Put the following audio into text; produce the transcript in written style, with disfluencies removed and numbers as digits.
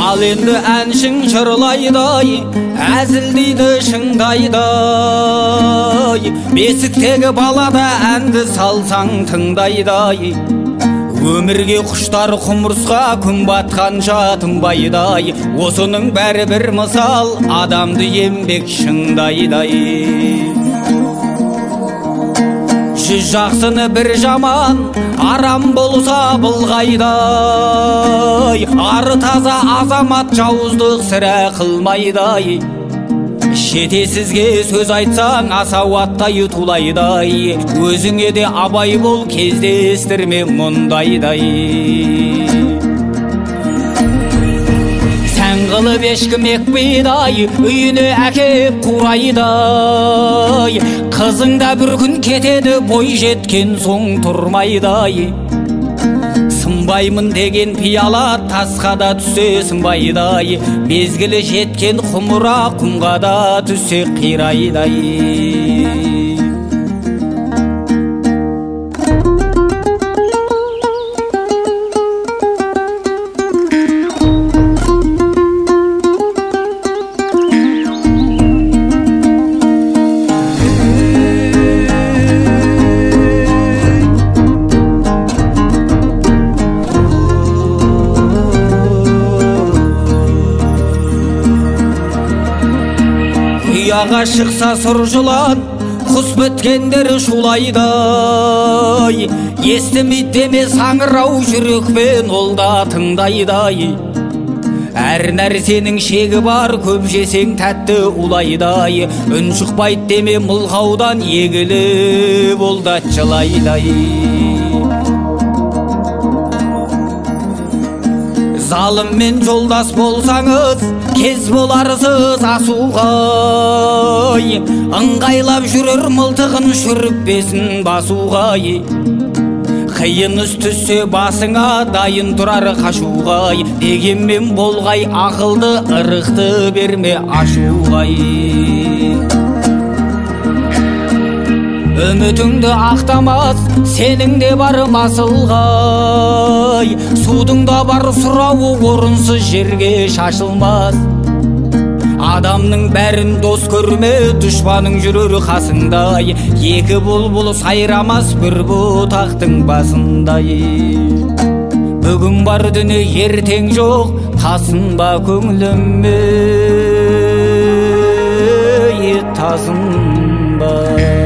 ал енді әншің жырлайдай, әзілдейді шыңдайдай, бесіктегі балада әнді салсаң тыңдайдай. Өмірге құштар құмырсқа күн батқанша тынбайдай, осының бәрі бір мысал, адамды еңбек шыңдайдай. Жүз жақсыны бір жаман, арам болса былғайдай, ары таза азамат жауыздық сірә қылмайдай. Шетесізге сөз айтсаң асауаттай тулайдай, өзіңе де абай бол, кездестірме мұндайдай. Сән қылып ешкім екпейдай, үйіне әкеп қурайдай, қызың да бір күн кетеді, бой жеткен соң тұрмайдай. Сынбаймын деген пиала тасқа да түссе сынбайдай, мезгілі жеткен құмыра құмға да түссе қирайдай. Ұяға шықса сұр жылан, құс біткендер шулайдай, естімейді деме саңырау жүрекпен ол да тыңдайдай. Әр нәрсенің шегі бар, көп жесең тәтті улайдай, үн шықпайды деме мылғаудан егіліп ол да жылайдай. Залыммен жолдас болсаңыз, кез боларсыз асуғай, ыңғайлап жүрер мылтығын шүріппесін басуғай. Қиын іс түссе басыңа дайын тұрар қашуғай, дегенмен болғай ақылды ырықты берме ашуғай. Үмітіңді ақтамас, сенің де бар масылғай, судың да бар сұрауы орынсыз жерге шашылмас. Адамның бәрін дос көрме, дұшпаның жүрер қасыңдай, екі бұлбұл сайрамас бір бұтақтың басындай. Бүгін бар дүние ертең жоқ, тасынба көңіліме, тасынба.